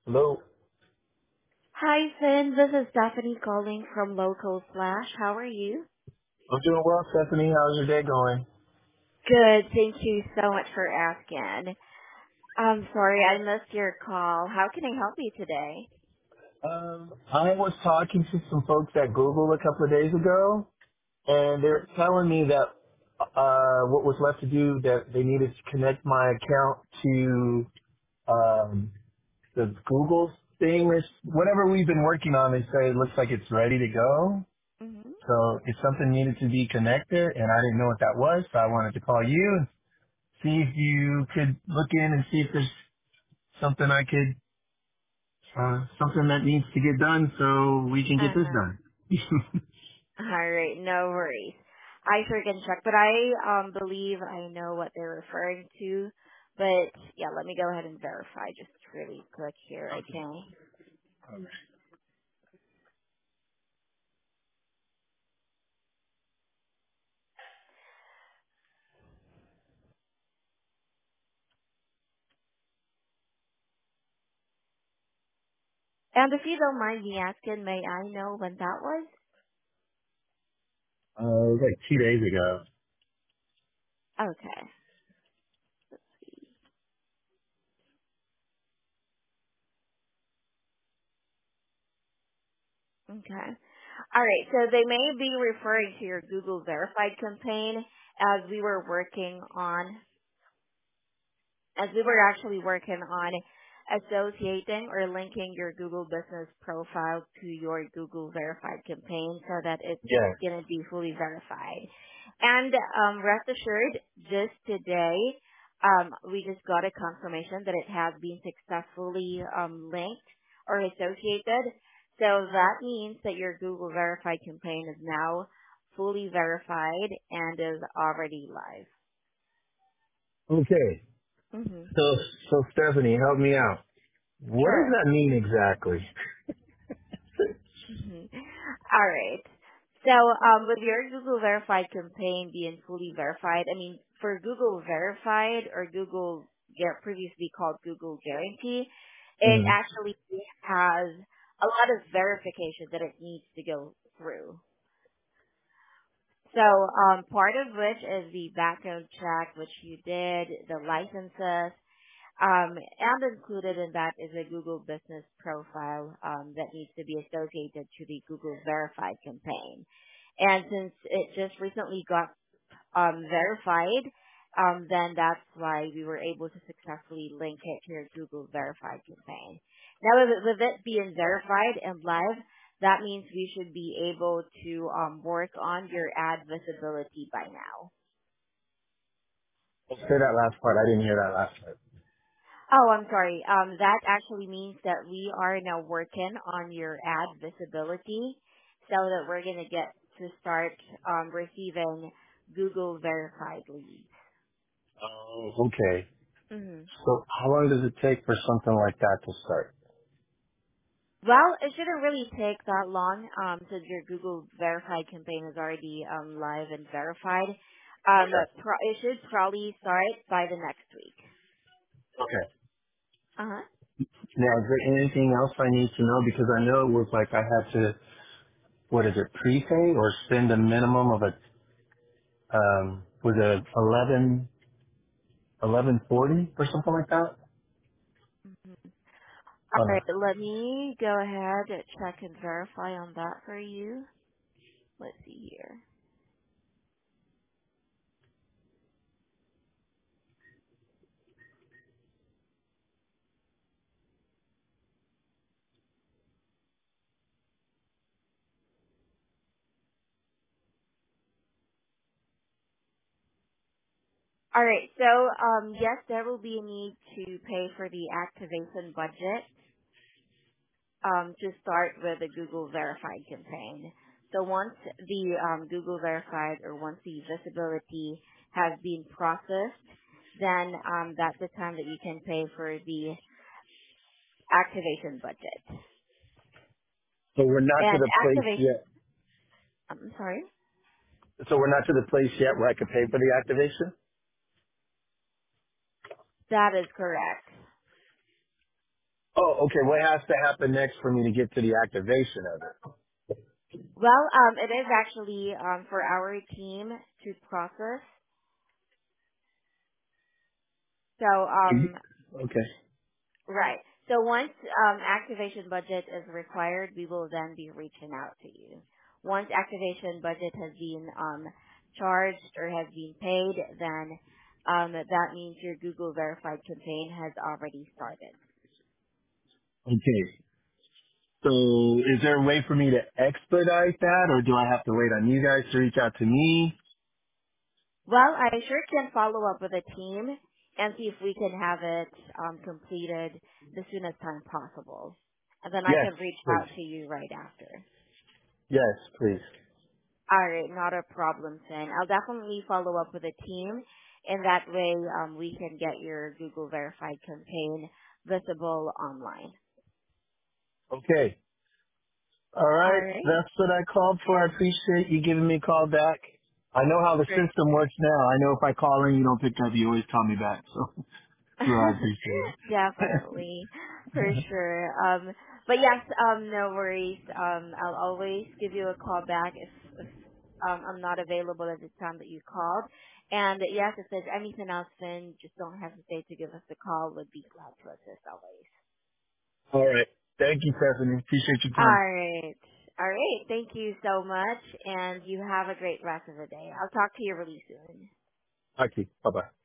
Hello. Hi, Finn. This is Stephanie calling from Local Slash. How are you? I'm doing well, Stephanie. How's your day going? Good. Thank you so much for asking. I'm sorry I missed your call. How can I help you today? I was talking to some folks at Google a couple of days ago, and they're telling me that what was left to do, that they needed to connect my account to the Google thing or whatever we've been working on. They say it looks like it's ready to go. Mm-hmm. So if something needed to be connected, and I didn't know what that was, so I wanted to call you and see if you could look in and see if there's something I could something that needs to get done so we can get this Uh-huh. done. All right. No worries. I sure can check, but I believe I know what they're referring to. But yeah, let me go ahead and verify just really quick here, okay? And if you don't mind me asking, may I know when that was? It was like 2 days ago. Okay. Okay. All right. So they may be referring to your Google Verified campaign as we were working on as we were actually working on associating or linking your Google business profile to your Google verified campaign so that it's Yes. going to be fully verified. And rest assured, just today, we just got a confirmation that it has been successfully linked or associated. So that means that your Google verified campaign is now fully verified and is already live. Okay. Mm-hmm. So Stephanie, help me out. What does Sure. that mean exactly? Mhm. All right. So, with your Google Verified campaign being fully verified, I mean, for Google Verified or previously called Google Guarantee, it Hmm. actually has a lot of verification that it needs to go through. So, part of which is the background check, which you did, the licenses, and included in that is a Google business profile that needs to be associated to the Google Verified campaign. And since it just recently got verified, then that's why we were able to successfully link it to your Google Verified campaign. Now, with it being verified and live, that means we should be able to work on your ad visibility by now. Say that last part. I didn't hear that last part. Oh, I'm sorry. That actually means that we are now working on your ad visibility so that we're going to get to start receiving Google verified leads. Oh, okay. hmm So how long does it take for something like that to start? Well, it shouldn't really take that long since your Google verified campaign is already live and verified. Okay. It should probably start by the next week. Okay. Uh-huh. Now, is there anything else I need to know? Because I know it was like I had to, what is it, prepay or spend a minimum of a, was it 1140 or something like that? Mhm. All Uh, right, let me go ahead and check and verify on that for you. Let's see here. All right. So, yes, there will be a need to pay for the activation budget to start with the Google Verified campaign. So once the Google Verified or once the visibility has been processed, then that's the time that you can pay for the activation budget. so we're not to And the place activation, yet. I'm sorry, So we're not to the place yet where I could pay for the activation? that is correct. Oh, okay. What has to happen next for me to get to the activation of it? Well, it is actually for our team to process. So, Okay. right. So once activation budget is required, we will then be reaching out to you. Once activation budget has been charged or has been paid, then that means your Google verified campaign has already started. Okay. So is there a way for me to expedite that, or do I have to wait on you guys to reach out to me? Well, I sure can follow up with the team and see if we can have it completed the soonest time possible. And then I Yes, can reach please. out to you right after. Yes, please. All right, not a problem, Sin. I'll definitely follow up with the team, and that way we can get your Google verified campaign visible online. Okay. All All right. right. That's what I called for. I appreciate you giving me a call back. I know how the For system works now. I know if I call in, you don't pick up, you always call me back. So, so I appreciate it. Definitely, for sure. But yes, no worries. I'll always give you a call back if I'm not available at the time that you called. And yes, if there's anything else, then just don't hesitate to give us a call. We'd be glad to assist always. All right. Thank you, Stephanie. Appreciate your All time. right. All right. Thank you so much, and you have a great rest of the day. I'll talk to you really soon. Okay. Bye-bye.